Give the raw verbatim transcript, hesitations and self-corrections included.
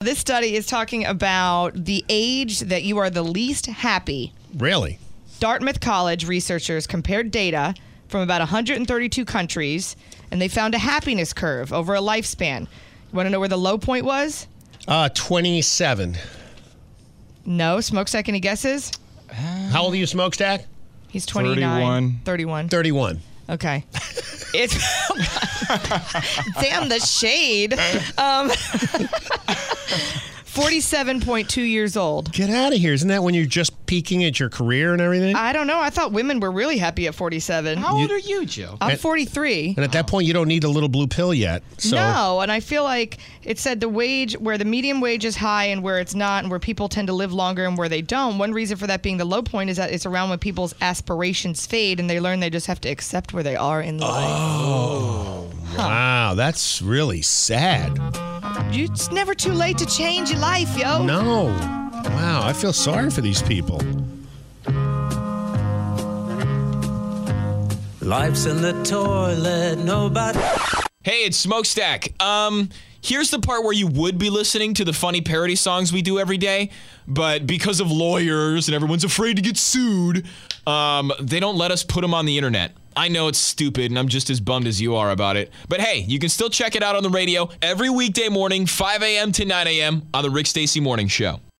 this study is talking about the age that you are the least happy. Really? Dartmouth College researchers compared data from about one hundred thirty-two countries, and they found a happiness curve over a lifespan. You want to know where the low point was? Uh, twenty-seven. No. Smokestack, any guesses? How old are you, Smokestack? He's twenty-nine. thirty-one. thirty-one. Okay. It's damn the shade. Um, forty-seven point two years old. Get out of here. Isn't that when you're just peaking at your career and everything? I don't know. I thought women were really happy at forty-seven. How old are you, Joe? I'm And- forty-three. And at that point, you don't need the little blue pill yet. So. No, and I feel like it said the wage, where the medium wage is high and where it's not, and where people tend to live longer and where they don't. One reason for that being the low point is that it's around when people's aspirations fade and they learn they just have to accept where they are in life. Oh, wow. That's really sad. It's never too late to change your life, yo. No. Wow, I feel sorry for these people. Life's in the toilet, nobody... Hey, it's Smokestack. Um, here's the part where you would be listening to the funny parody songs we do every day, but because of lawyers and everyone's afraid to get sued, um, they don't let us put them on the internet. I know it's stupid, and I'm just as bummed as you are about it. But hey, you can still check it out on the radio every weekday morning, five a.m. to nine a.m. on the Rick Stacy Morning Show.